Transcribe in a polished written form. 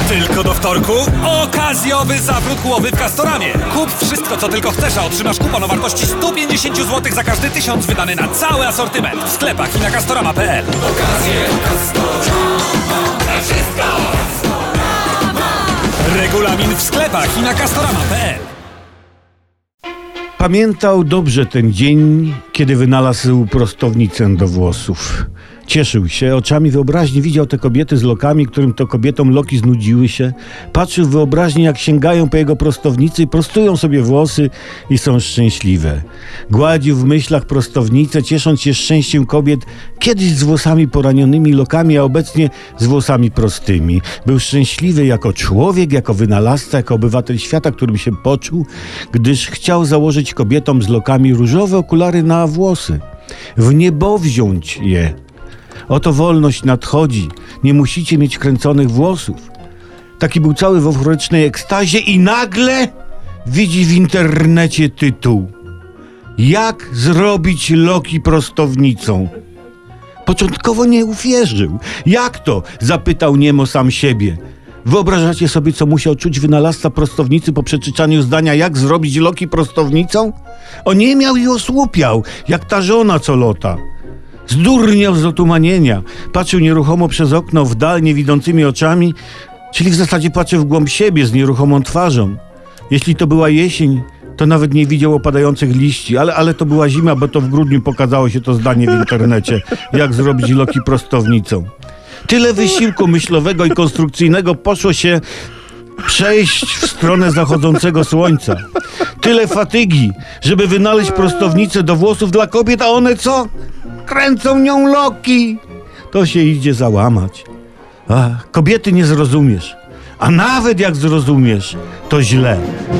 Tylko do wtorku okazjowy zawrót głowy w Castoramie. Kup wszystko, co tylko chcesz, a otrzymasz kupon o wartości 150 zł za każdy 1000 wydany na cały asortyment w sklepach i na castorama.pl. Okazje Castorama, na wszystko Castorama. Regulamin w sklepach i na castorama.pl. Pamiętał dobrze ten dzień, kiedy wynalazł prostownicę do włosów. Cieszył się, oczami wyobraźni widział te kobiety z lokami, którym to kobietom loki znudziły się. Patrzył w wyobraźni, jak sięgają po jego prostownicy, prostują sobie włosy i są szczęśliwe. Gładził w myślach prostownicę, ciesząc się szczęściem kobiet, kiedyś z włosami poranionymi lokami, a obecnie z włosami prostymi. Był szczęśliwy jako człowiek, jako wynalazca, jako obywatel świata, którym się poczuł, gdyż chciał założyć kobietom z lokami różowe okulary na włosy. W niebo wziąć je. Oto wolność nadchodzi, nie musicie mieć kręconych włosów. Taki był cały w euforycznej ekstazie i nagle widzi w internecie tytuł: jak zrobić loki prostownicą? Początkowo nie uwierzył. Jak to? Zapytał niemo sam siebie. Wyobrażacie sobie, co musiał czuć wynalazca prostownicy po przeczytaniu zdania jak zrobić loki prostownicą? Oniemiał i osłupiał, jak ta żona co lota. Zdurniał z otumanienia. Patrzył nieruchomo przez okno w dal niewidzącymi oczami, czyli w zasadzie patrzył w głąb siebie z nieruchomą twarzą. Jeśli to była jesień, to nawet nie widział opadających liści, ale to była zima, bo to w grudniu pokazało się to zdanie w internecie, jak zrobić loki prostownicą. Tyle wysiłku myślowego i konstrukcyjnego poszło się przejść w stronę zachodzącego słońca. Tyle fatygi, żeby wynaleźć prostownicę do włosów dla kobiet, a one co? Kręcą nią loki. To się idzie załamać. Kobiety nie zrozumiesz. A nawet jak zrozumiesz, to źle.